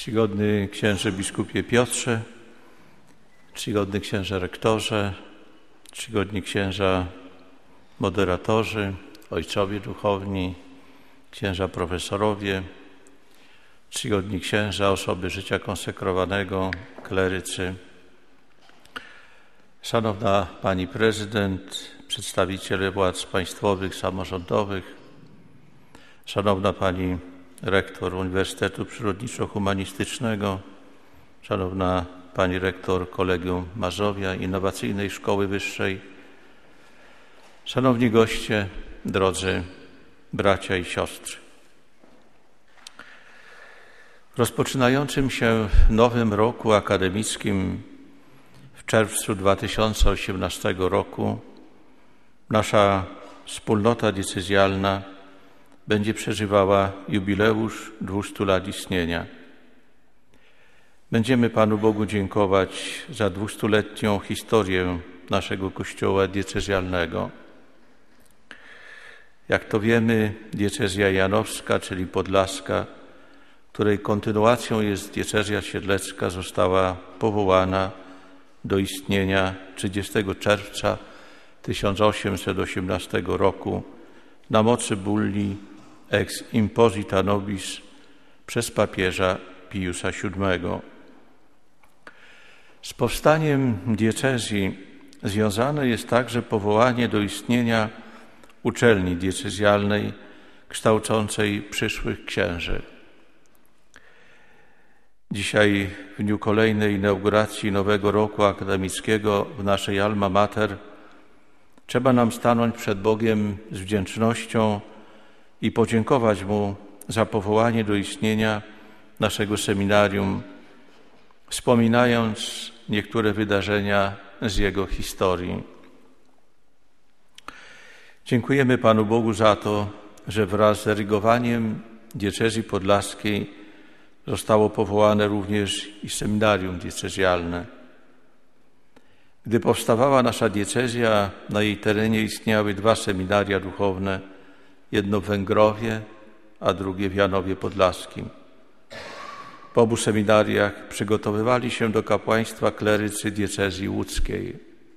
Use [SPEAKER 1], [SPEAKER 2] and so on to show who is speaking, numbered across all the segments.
[SPEAKER 1] Czcigodny księże biskupie Piotrze, czcigodny księże rektorze, czcigodni księża moderatorzy, ojcowie duchowni, księża profesorowie, czcigodni księża, osoby życia konsekrowanego, klerycy, szanowna pani prezydent, przedstawiciele władz państwowych, samorządowych, szanowna pani rektor Uniwersytetu Przyrodniczo-Humanistycznego, szanowna pani rektor Kolegium Mazowia Innowacyjnej Szkoły Wyższej, szanowni goście, drodzy bracia i siostry. W rozpoczynającym się nowym roku akademickim w czerwcu 2018 roku nasza wspólnota diecezjalna będzie przeżywała jubileusz 200 lat istnienia. Będziemy Panu Bogu dziękować za 200-letnią historię naszego Kościoła diecezjalnego. Jak to wiemy, diecezja janowska, czyli podlaska, której kontynuacją jest diecezja siedlecka, została powołana do istnienia 30 czerwca 1818 roku na mocy bulli ex imposita nobis przez papieża Piusa VII. Z powstaniem diecezji związane jest także powołanie do istnienia uczelni diecezjalnej kształcącej przyszłych księży. Dzisiaj, w dniu kolejnej inauguracji nowego roku akademickiego w naszej Alma Mater, trzeba nam stanąć przed Bogiem z wdzięcznością i podziękować Mu za powołanie do istnienia naszego seminarium, wspominając niektóre wydarzenia z jego historii. Dziękujemy Panu Bogu za to, że wraz z erygowaniem diecezji podlaskiej zostało powołane również i seminarium diecezjalne. Gdy powstawała nasza diecezja, na jej terenie istniały dwa seminaria duchowne, jedno w Węgrowie, a drugie w Janowie Podlaskim. W obu seminariach przygotowywali się do kapłaństwa klerycy diecezji łódzkiej.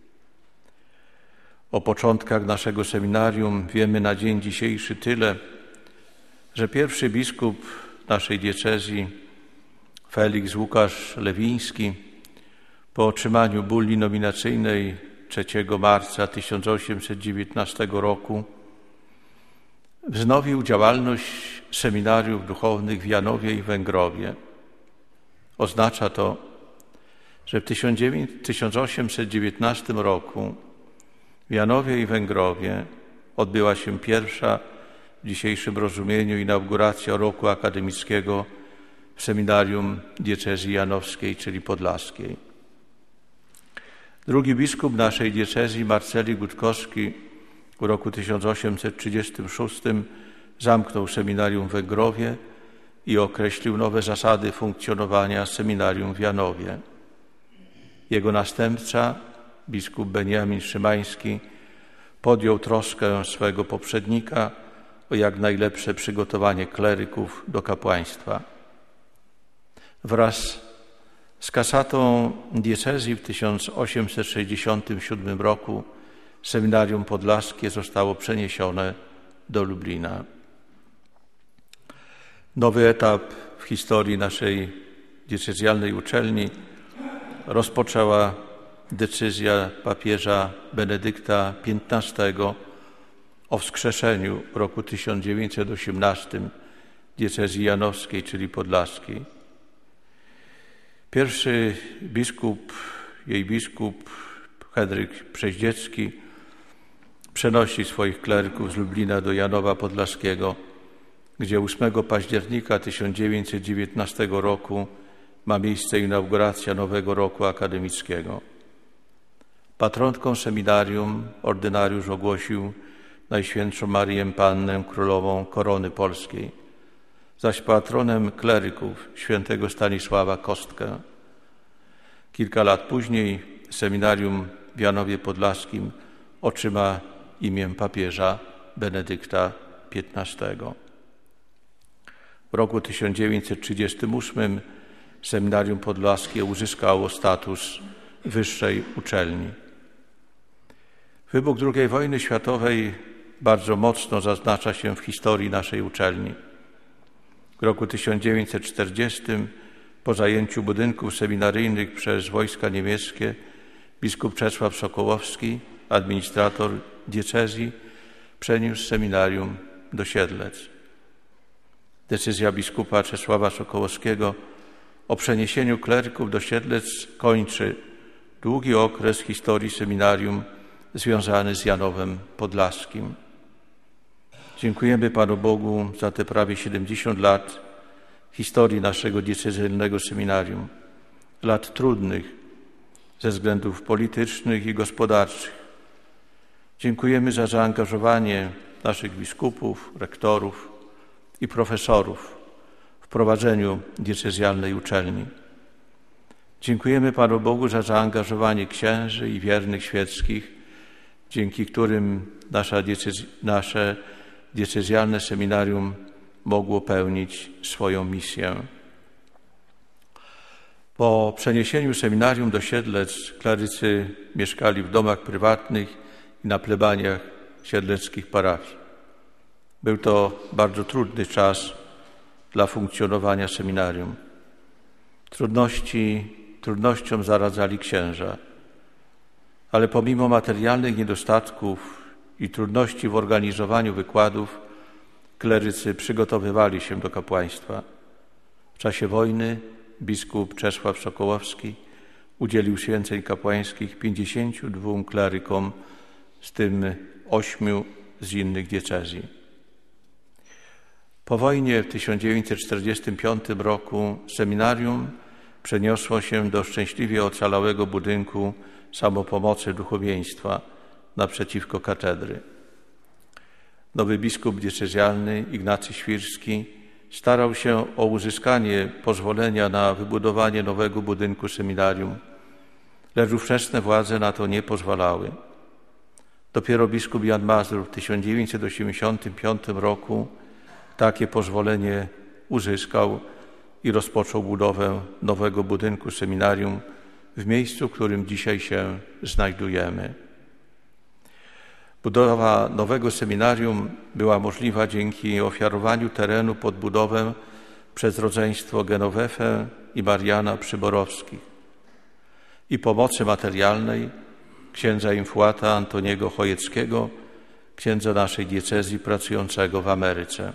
[SPEAKER 1] O początkach naszego seminarium wiemy na dzień dzisiejszy tyle, że pierwszy biskup naszej diecezji, Felix Łukasz Lewiński, po otrzymaniu bulli nominacyjnej 3 marca 1819 roku wznowił działalność seminariów duchownych w Janowie i Węgrowie. Oznacza to, że w 1819 roku w Janowie i Węgrowie odbyła się pierwsza w dzisiejszym rozumieniu inauguracja roku akademickiego w seminarium diecezji janowskiej, czyli podlaskiej. Drugi biskup naszej diecezji, Marceli Gutkowski, w roku 1836 zamknął seminarium w Węgrowie i określił nowe zasady funkcjonowania seminarium w Janowie. Jego następca, biskup Beniamin Szymański, podjął troskę swego poprzednika o jak najlepsze przygotowanie kleryków do kapłaństwa. Wraz z kasatą diecezji w 1867 roku seminarium podlaskie zostało przeniesione do Lublina. Nowy etap w historii naszej diecezjalnej uczelni rozpoczęła decyzja papieża Benedykta XV o wskrzeszeniu w roku 1918 diecezji janowskiej, czyli podlaskiej. Pierwszy jej biskup Henryk Przeździecki przenosi swoich kleryków z Lublina do Janowa Podlaskiego, gdzie 8 października 1919 roku ma miejsce inauguracja nowego roku akademickiego. Patronką seminarium ordynariusz ogłosił Najświętszą Marię Pannę Królową Korony Polskiej, zaś patronem kleryków świętego Stanisława Kostkę. Kilka lat później seminarium w Janowie Podlaskim otrzyma imię papieża Benedykta XV. W roku 1938 Seminarium Podlaskie uzyskało status wyższej uczelni. Wybuch II wojny światowej bardzo mocno zaznacza się w historii naszej uczelni. W roku 1940 po zajęciu budynków seminaryjnych przez wojska niemieckie biskup Czesław Sokołowski, administrator diecezji, przeniósł seminarium do Siedlec. Decyzja biskupa Czesława Sokołowskiego o przeniesieniu kleryków do Siedlec kończy długi okres historii seminarium związany z Janowem Podlaskim. Dziękujemy Panu Bogu za te prawie 70 lat historii naszego diecezjalnego seminarium, lat trudnych ze względów politycznych i gospodarczych. Dziękujemy za zaangażowanie naszych biskupów, rektorów i profesorów w prowadzeniu diecezjalnej uczelni. Dziękujemy Panu Bogu za zaangażowanie księży i wiernych świeckich, dzięki którym nasze diecezjalne seminarium mogło pełnić swoją misję. Po przeniesieniu seminarium do Siedlec klerycy mieszkali w domach prywatnych i na plebaniach siedleckich parafii. Był to bardzo trudny czas dla funkcjonowania seminarium. Trudnościom zaradzali księża, ale pomimo materialnych niedostatków i trudności w organizowaniu wykładów, klerycy przygotowywali się do kapłaństwa. W czasie wojny biskup Czesław Sokołowski udzielił święceń kapłańskich 52 klerykom, z tym 8 z innych diecezji. Po wojnie w 1945 roku seminarium przeniosło się do szczęśliwie ocalałego budynku Samopomocy Duchowieństwa naprzeciwko katedry. Nowy biskup diecezjalny Ignacy Świrski starał się o uzyskanie pozwolenia na wybudowanie nowego budynku seminarium, lecz ówczesne władze na to nie pozwalały. Dopiero biskup Jan Mazur w 1985 roku takie pozwolenie uzyskał i rozpoczął budowę nowego budynku seminarium w miejscu, w którym dzisiaj się znajdujemy. Budowa nowego seminarium była możliwa dzięki ofiarowaniu terenu pod budowę przez rodzeństwo Genowefę i Mariana Przyborowskich i pomocy materialnej księdza infuata Antoniego Chojeckiego, księdza naszej diecezji pracującego w Ameryce.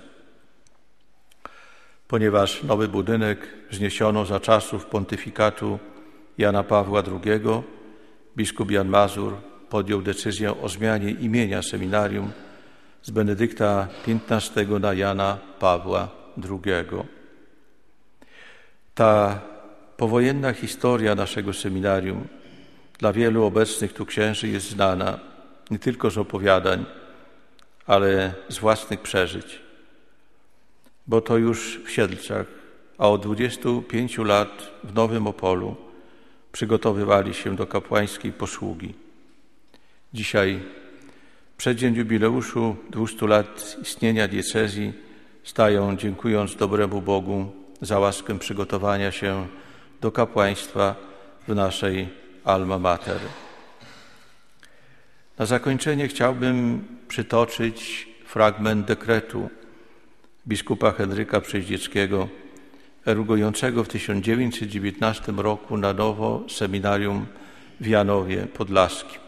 [SPEAKER 1] Ponieważ nowy budynek wzniesiono za czasów pontyfikatu Jana Pawła II, biskup Jan Mazur podjął decyzję o zmianie imienia seminarium z Benedykta XV na Jana Pawła II. Ta powojenna historia naszego seminarium dla wielu obecnych tu księży jest znana nie tylko z opowiadań, ale z własnych przeżyć. Bo to już w Siedlcach, a od 25 lat w Nowym Opolu przygotowywali się do kapłańskiej posługi. Dzisiaj, w przeddzień jubileuszu 200 lat istnienia diecezji, stają, dziękując dobremu Bogu za łaskę przygotowania się do kapłaństwa w naszej Alma Mater. Na zakończenie chciałbym przytoczyć fragment dekretu biskupa Henryka Przeździeckiego, erugującego w 1919 roku na nowo seminarium w Janowie Podlaskim.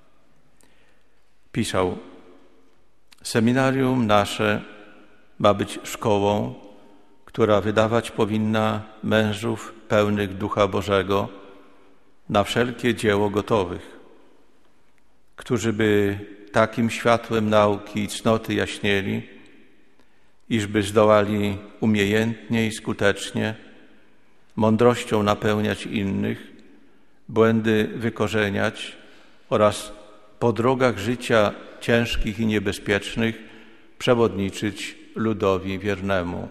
[SPEAKER 1] Pisał: seminarium nasze ma być szkołą, która wydawać powinna mężów pełnych Ducha Bożego na wszelkie dzieło gotowych, którzy by takim światłem nauki i cnoty jaśnieli, iżby zdołali umiejętnie i skutecznie mądrością napełniać innych, błędy wykorzeniać oraz po drogach życia ciężkich i niebezpiecznych przewodniczyć ludowi wiernemu.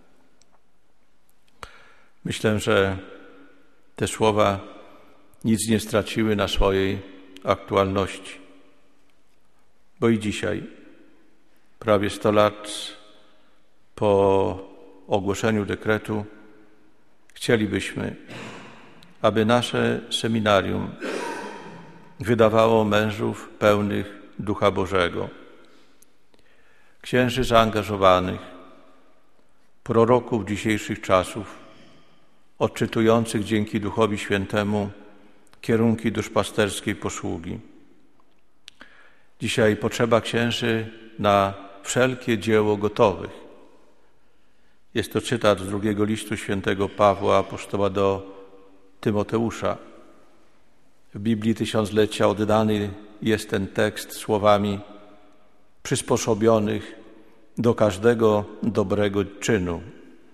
[SPEAKER 1] Myślę, że te słowa nic nie straciły na swojej aktualności, bo i dzisiaj, prawie 100 lat po ogłoszeniu dekretu, Chcielibyśmy, aby nasze seminarium wydawało mężów pełnych Ducha Bożego, księży zaangażowanych, proroków dzisiejszych czasów, odczytujących dzięki Duchowi Świętemu kierunki duszpasterskiej posługi. Dzisiaj potrzeba księży na wszelkie dzieło gotowych. Jest to cytat z drugiego listu świętego Pawła apostoła do Tymoteusza. W Biblii Tysiąclecia oddany jest ten tekst słowami przysposobionych do każdego dobrego czynu.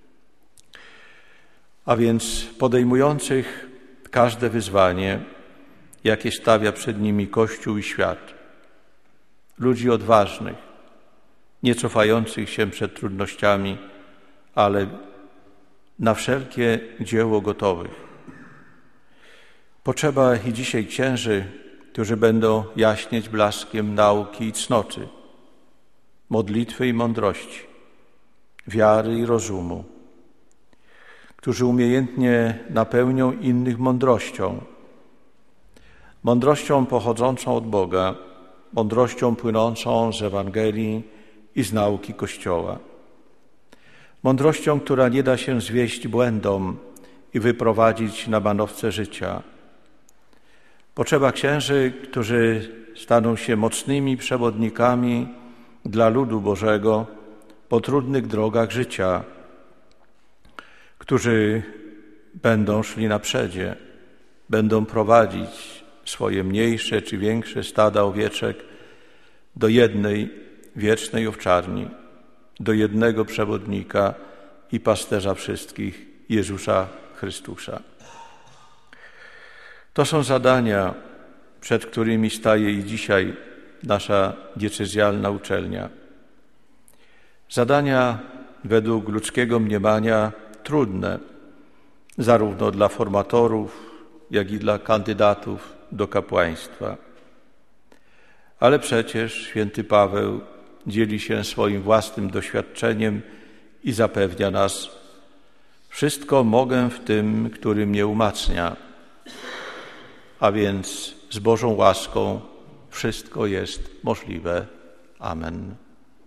[SPEAKER 1] A więc podejmujących każde wyzwanie, jakie stawia przed nimi Kościół i świat. Ludzi odważnych, nie cofających się przed trudnościami, ale na wszelkie dzieło gotowych. Potrzeba i dzisiaj księży, którzy będą jaśnieć blaskiem nauki i cnoty, modlitwy i mądrości, wiary i rozumu, którzy umiejętnie napełnią innych mądrością pochodzącą od Boga, mądrością płynącą z Ewangelii i z nauki Kościoła. Mądrością, która nie da się zwieść błędom i wyprowadzić na manowce życia. Potrzeba księży, którzy staną się mocnymi przewodnikami dla ludu Bożego po trudnych drogach życia, którzy będą szli naprzedzie, będą prowadzić swoje mniejsze czy większe stada owieczek do jednej wiecznej owczarni, do jednego przewodnika i pasterza wszystkich, Jezusa Chrystusa. To są zadania, przed którymi staje i dzisiaj nasza diecezjalna uczelnia. Zadania według ludzkiego mniemania trudne, zarówno dla formatorów, jak i dla kandydatów do kapłaństwa. Ale przecież święty Paweł dzieli się swoim własnym doświadczeniem i zapewnia nas: wszystko mogę w tym, który mnie umacnia. A więc z Bożą łaską wszystko jest możliwe. Amen.